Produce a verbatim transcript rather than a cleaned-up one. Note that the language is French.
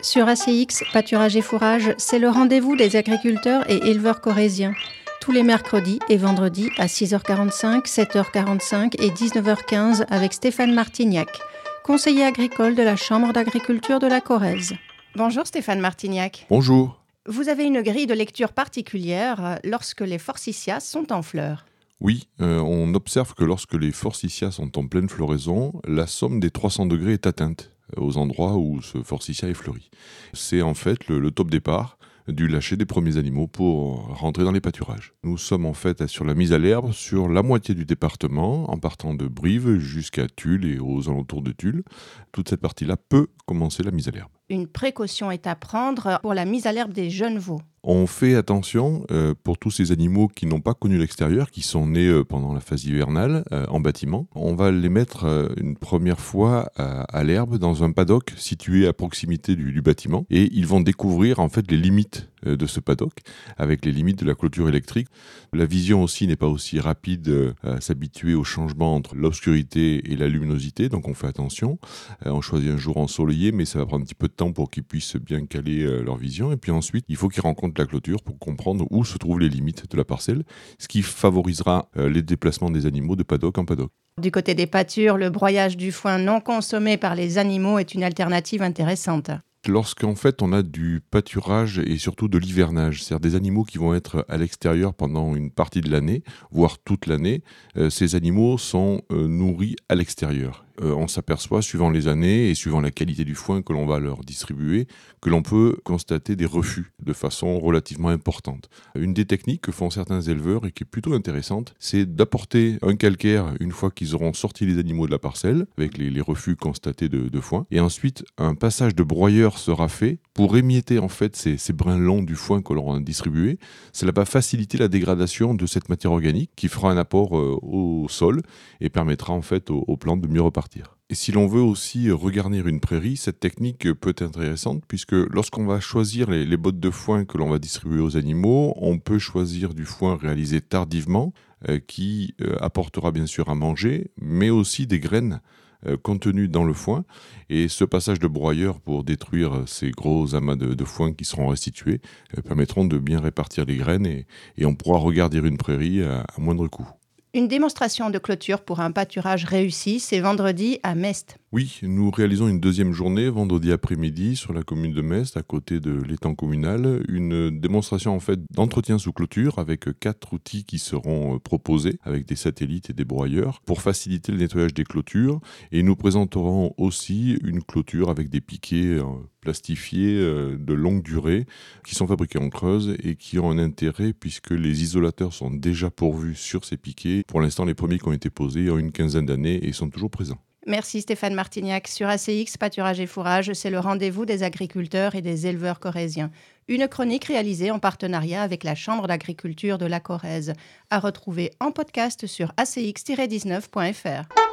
Sur A C X, Pâturage et Fourrage, c'est le rendez-vous des agriculteurs et éleveurs corréziens. Tous les mercredis et vendredis à six heures quarante-cinq, sept heures quarante-cinq et dix-neuf heures quinze avec Stéphane Martignac, conseiller agricole de la Chambre d'agriculture de la Corrèze. Bonjour Stéphane Martignac. Bonjour. Vous avez une grille de lecture particulière lorsque les forsythias sont en fleurs. Oui, euh, on observe que lorsque les forsythias sont en pleine floraison, la somme des trois cents degrés est atteinte aux endroits où ce forsythia est fleuri. C'est en fait le, le top départ du lâcher des premiers animaux pour rentrer dans les pâturages. Nous sommes en fait sur la mise à l'herbe sur la moitié du département, en partant de Brive jusqu'à Tulle et aux alentours de Tulle. Toute cette partie-là peut commencer la mise à l'herbe. Une précaution est à prendre pour la mise à l'herbe des jeunes veaux. On fait attention euh, pour tous ces animaux qui n'ont pas connu l'extérieur, qui sont nés euh, pendant la phase hivernale euh, en bâtiment. On va les mettre euh, une première fois à, à l'herbe dans un paddock situé à proximité du, du bâtiment et ils vont découvrir en fait les limites euh, de ce paddock avec les limites de la clôture électrique. La vision aussi n'est pas aussi rapide euh, à s'habituer au changement entre l'obscurité et la luminosité, donc on fait attention. Euh, on choisit un jour ensoleillé, mais ça va prendre un petit peu de temps pour qu'ils puissent bien caler euh, leur vision. Et puis ensuite, il faut qu'ils rencontrent la clôture pour comprendre où se trouvent les limites de la parcelle, ce qui favorisera euh, les déplacements des animaux de paddock en paddock. Du côté des pâtures, le broyage du foin non consommé par les animaux est une alternative intéressante. Lorsqu'en fait on a du pâturage et surtout de l'hivernage, c'est-à-dire des animaux qui vont être à l'extérieur pendant une partie de l'année, voire toute l'année, euh, ces animaux sont euh, nourris à l'extérieur. Euh, on s'aperçoit, suivant les années et suivant la qualité du foin que l'on va leur distribuer, que l'on peut constater des refus de façon relativement importante. Une des techniques que font certains éleveurs et qui est plutôt intéressante, c'est d'apporter un calcaire une fois qu'ils auront sorti les animaux de la parcelle, avec les, les refus constatés de, de foin, et ensuite un passage de broyeur sera fait pour émietter en fait ces, ces brins longs du foin que l'on a distribué. Cela va faciliter la dégradation de cette matière organique qui fera un apport euh, au sol et permettra en fait aux, aux plantes de mieux repartir. Et si l'on veut aussi regarnir une prairie, cette technique peut être intéressante puisque lorsqu'on va choisir les, les bottes de foin que l'on va distribuer aux animaux, on peut choisir du foin réalisé tardivement euh, qui euh, apportera bien sûr à manger, mais aussi des graines euh, contenues dans le foin. Et ce passage de broyeur pour détruire ces gros amas de, de foin qui seront restitués euh, permettront de bien répartir les graines et, et on pourra regarder une prairie à, à moindre coût. Une démonstration de clôture pour un pâturage réussi, c'est vendredi à Mest. Oui, nous réalisons une deuxième journée, vendredi après-midi, sur la commune de Mest, à côté de l'étang communal. Une démonstration en fait d'entretien sous clôture avec quatre outils qui seront proposés, avec des satellites et des broyeurs, pour faciliter le nettoyage des clôtures. Et nous présenterons aussi une clôture avec des piquets plastifiés de longue durée, qui sont fabriqués en Creuse et qui ont un intérêt puisque les isolateurs sont déjà pourvus sur ces piquets. Pour l'instant, les premiers qui ont été posés ont une quinzaine d'années et sont toujours présents. Merci Stéphane Martignac. Sur A C X, Pâturage et Fourrage, c'est le rendez-vous des agriculteurs et des éleveurs corréziens. Une chronique réalisée en partenariat avec la Chambre d'agriculture de la Corrèze. À retrouver en podcast sur a c x tiret dix-neuf point f r.